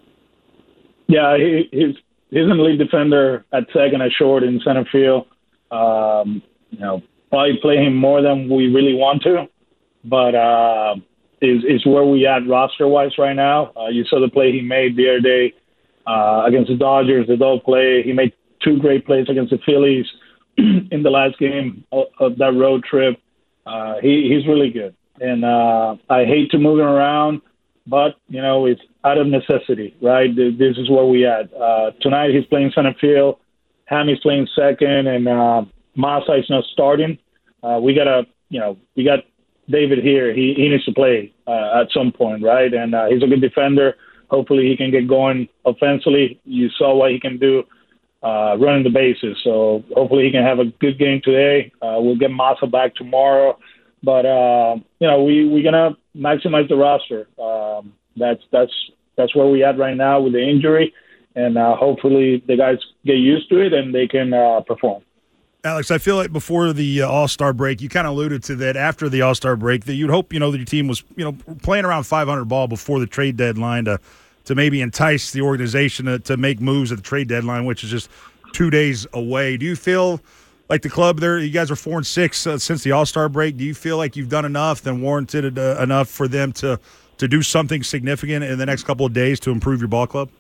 Yeah, he, he's, he's an elite defender at second, at short, in center field. Um, you know, probably play him more than we really want to, but uh, is is where we at roster-wise right now. Uh, you saw the play he made the other day uh, against the Dodgers, the dog play. He made two great plays against the Phillies in the last game of, of that road trip. Uh, he, he's really good. And uh, I hate to move him around, but, you know, it's out of necessity, right? This is where we at. Uh, tonight he's playing center field. Hammy's playing second, and uh, Masa is not starting. Uh, we got to, you know, we got David here. He, he needs to play uh, at some point, right? And uh, he's a good defender. Hopefully he can get going offensively. You saw what he can do uh, running the bases. So hopefully he can have a good game today. Uh, we'll get Masa back tomorrow. But, uh, you know, we, we're going to maximize the roster. Um, that's that's that's where we're at right now with the injury. And uh, hopefully the guys get used to it and they can uh, perform. Alex, I feel like before the uh, All-Star break, you kind of alluded to that after the All-Star break, that you'd hope, you know, that your team was, you know, playing around five hundred ball before the trade deadline to to maybe entice the organization to, to make moves at the trade deadline, which is just two days away. Do you feel like the club there, you guys are four and six uh, since the All-Star break. Do you feel like you've done enough and warranted uh, enough for them to, to do something significant in the next couple of days to improve your ball club?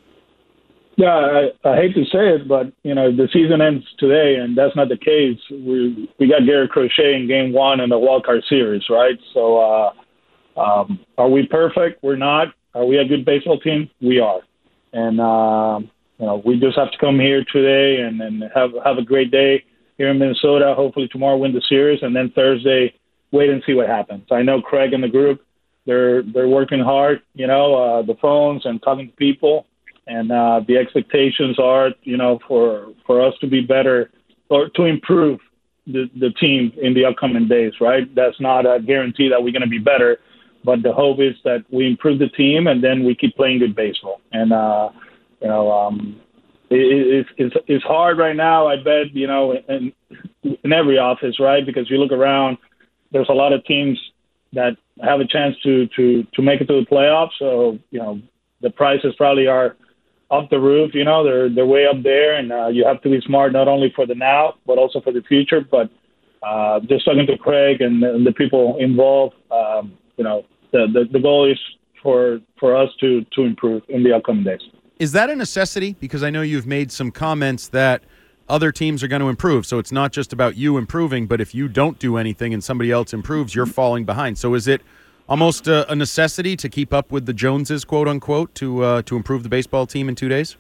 Yeah, I, I hate to say it, but, you know, the season ends today, and that's not the case. We we got Garrett Crochet in game one in the wild card series, right? So uh, um, are we perfect? We're not. Are we a good baseball team? We are. And, uh, you know, we just have to come here today and, and have, have a great day here in Minnesota. Hopefully tomorrow win the series, and then Thursday wait and see what happens. I know Craig and the group, they're they're working hard, you know, uh, the phones and talking to people. And uh, the expectations are, you know, for for us to be better or to improve the, the team in the upcoming days, right? That's not a guarantee that we're going to be better, but the hope is that we improve the team and then we keep playing good baseball. And, uh, you know, um, it, it, it's it's hard right now, I bet, you know, in, in every office, right? Because you look around, there's a lot of teams that have a chance to, to, to make it to the playoffs. So, you know, the prices probably are off the roof, you know, they're they're way up there, and uh, you have to be smart not only for the now, but also for the future. But uh, just talking to Craig and, and the people involved, um, you know, the, the the goal is for for us to to improve in the upcoming days. Is that a necessity? Because I know you've made some comments that other teams are going to improve, so it's not just about you improving, but if you don't do anything and somebody else improves, you're falling behind. So is it almost a, a necessity to keep up with the Joneses, quote unquote, to uh, to improve the baseball team in two days?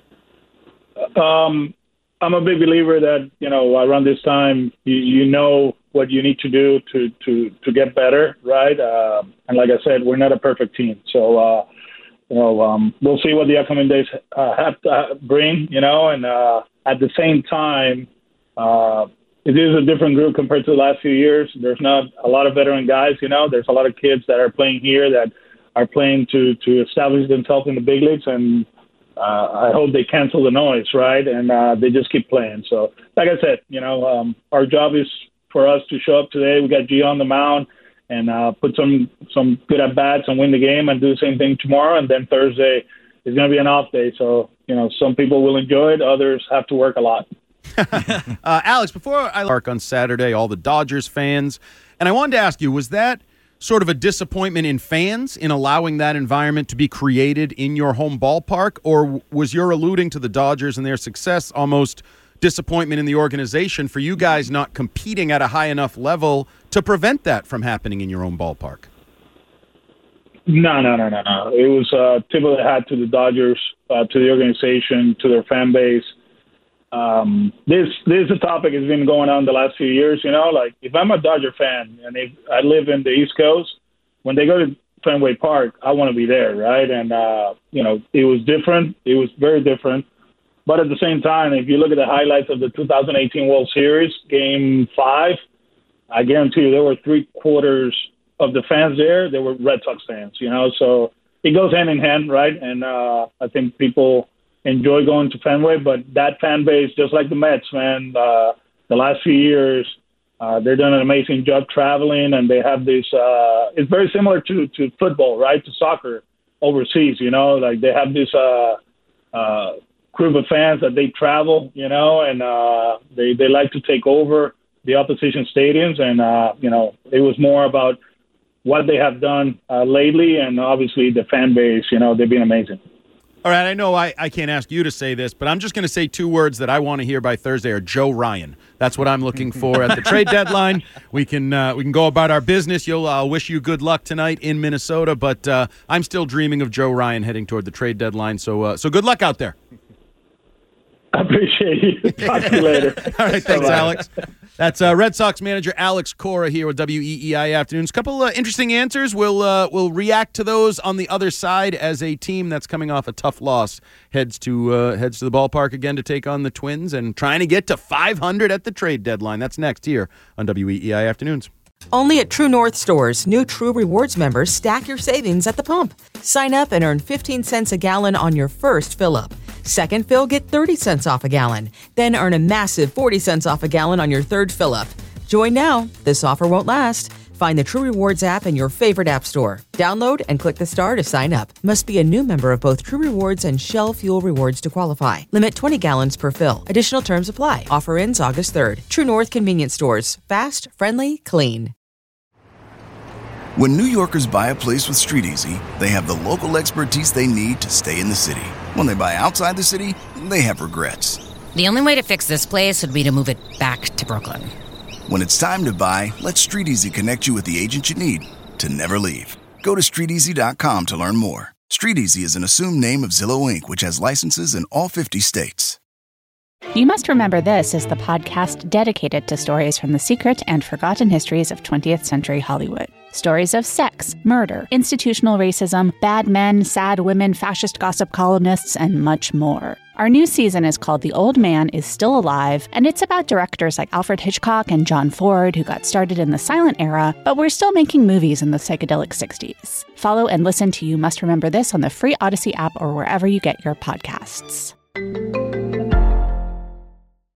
Um, I'm a big believer that, you know, around this time, you, you know what you need to do to to, to get better, right? Uh, and like I said, we're not a perfect team, so uh, you know um, we'll see what the upcoming days uh, have to uh, bring, you know. And uh, at the same time, uh, it is a different group compared to the last few years. There's not a lot of veteran guys, you know. There's a lot of kids that are playing here that are playing to, to establish themselves in the big leagues, and uh, I hope they cancel the noise, right? And uh, they just keep playing. So, like I said, you know, um, our job is for us to show up today. We got Gio on the mound and uh, put some some good at-bats and win the game, and do the same thing tomorrow. And then Thursday is going to be an off day. So, you know, some people will enjoy it. Others have to work a lot. uh, Alex, before I park on Saturday, all the Dodgers fans, and I wanted to ask you, was that sort of a disappointment in fans in allowing that environment to be created in your home ballpark, or was your alluding to the Dodgers and their success almost disappointment in the organization for you guys not competing at a high enough level to prevent that from happening in your own ballpark? No, no, no, no, no. It was uh, tip of the hat to the Dodgers, uh, to the organization, to their fan base. Um, this this is a topic that's been going on the last few years. You know, like if I'm a Dodger fan and if I live in the East Coast, when they go to Fenway Park, I want to be there, right? And uh, you know, it was different. It was very different. But at the same time, if you look at the highlights of the two thousand eighteen World Series, Game Five, I guarantee you there were three quarters of the fans there. They were Red Sox fans. You know, so it goes hand in hand, right? And uh, I think people enjoy going to Fenway, but that fan base, just like the Mets, man, uh, the last few years, uh, they've done an amazing job traveling, and they have this, uh, it's very similar to, to football, right, to soccer overseas, you know, like they have this uh, uh, group of fans that they travel, you know, and uh, they, they like to take over the opposition stadiums, and, uh, you know, it was more about what they have done uh, lately, and obviously the fan base, you know, they've been amazing. All right, I know I, I can't ask you to say this, but I'm just going to say two words that I want to hear by Thursday are Joe Ryan. That's what I'm looking for at the trade deadline. We can uh, we can go about our business. You'll I'll wish you good luck tonight in Minnesota, but uh, I'm still dreaming of Joe Ryan heading toward the trade deadline. So uh, so good luck out there. I appreciate you. Talk to you later. All right, thanks, Bye-bye. Alex. That's uh, Red Sox manager Alex Cora here with W E E I Afternoons. A couple uh, interesting answers. We'll uh, we'll react to those on the other side as a team that's coming off a tough loss heads to uh, heads to the ballpark again to take on the Twins and trying to get to five hundred at the trade deadline. That's next here on W E E I Afternoons. Only at True North stores, new True Rewards members stack your savings at the pump. Sign up and earn fifteen cents a gallon on your first fill-up. Second fill, get thirty cents off a gallon. Then earn a massive forty cents off a gallon on your third fill-up. Join now. This offer won't last. Find the True Rewards app in your favorite app store. Download and click the star to sign up. Must be a new member of both True Rewards and Shell Fuel Rewards to qualify. Limit twenty gallons per fill. Additional terms apply. Offer ends August third. True North Convenience Stores. Fast, friendly, clean. When New Yorkers buy a place with Street Easy, they have the local expertise they need to stay in the city. When they buy outside the city, they have regrets. The only way to fix this place would be to move it back to Brooklyn. When it's time to buy, let Street Easy connect you with the agent you need to never leave. Go to street easy dot com to learn more. Street Easy is an assumed name of Zillow Incorporated, which has licenses in all fifty states. You Must Remember This is the podcast dedicated to stories from the secret and forgotten histories of twentieth century Hollywood. Stories of sex, murder, institutional racism, bad men, sad women, fascist gossip columnists, and much more. Our new season is called The Old Man is Still Alive, and it's about directors like Alfred Hitchcock and John Ford who got started in the silent era, but were still making movies in the psychedelic sixties. Follow and listen to You Must Remember This on the free Odyssey app or wherever you get your podcasts.